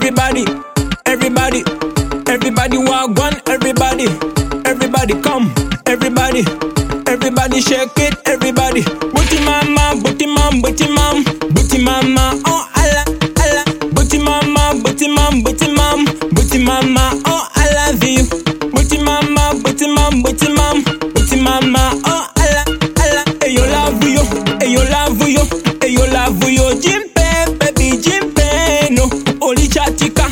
Everybody, everybody, everybody walk one. Everybody, everybody come. Everybody, everybody shake it. Everybody, booty mama, booty mom, booty mom, booty mama. Oh Allah, Allah, booty mama, booty mom, booty mom, booty mama. Oh I love you, booty mama, booty mom, booty mom, booty mama. Oh Allah, Allah. Hey yo love you, hey yo love you, hey yo love you. Jimpe, baby Jimpe, no. Oli chatika,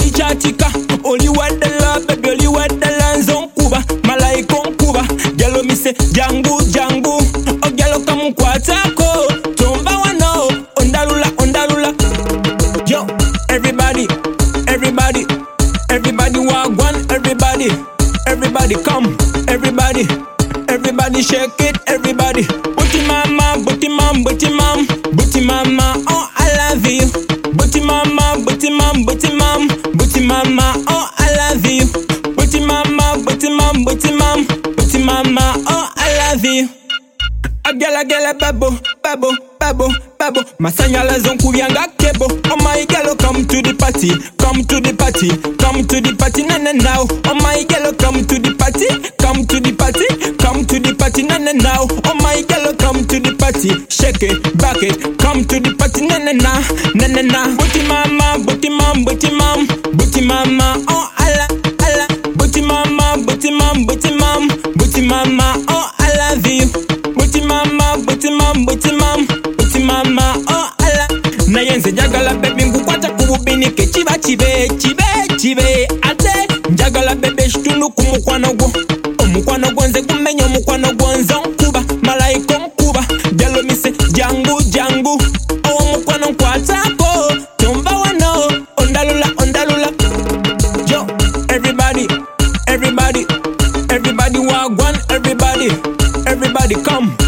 oli wadala, baby oli wadala. Zonkuba, malaika onkuba. Gyalo mi se jangu, jangu. O gyalo kamu kwatako. Tomba wano, ondalula, ondalula. Yo, everybody, everybody, everybody walk one. Everybody, everybody come. Everybody, everybody shake it. Everybody, booty mama, booty mom, booty mom, booty mama. Oh I love you, booty mama, booty mom, booty mom, booty mama. Oh I love you, booty mama, booty mom, booty mom, booty mama. Oh I love you. A gala babo, babo, babo, babo. Masanyala zonku yanga kebo. Oh my girl, come to the party, come to the party, come to the party, na na now. Oh my girl, come to the party, come to the party, come to the party, na na now. Oh my girl, come to the party, shake it, back it, come to the party, na na na, na na na. Booty mama, booty mom, booty mom, booty mama. Oh Allah, Allah, booty mama, booty mom, booty mom, booty mama. Oh I love you. Booty mama, booty mom, booty mom, booty mama. Oh Allah. Na yenze njagala baby ngukwata kububinike chiba chibe, chibe, chibe. Ate njagala baby shitunu kumukwano gwo. Omukwano gwo nze kumenya omukwano gwo nze onkuba. Malaika onkuba. Gyalo mise jangu, jangu. Omukwano nkwatako. Tomba wano, ondalula, ondalula. Yo, everybody, everybody, everybody walk one. Everybody, everybody come.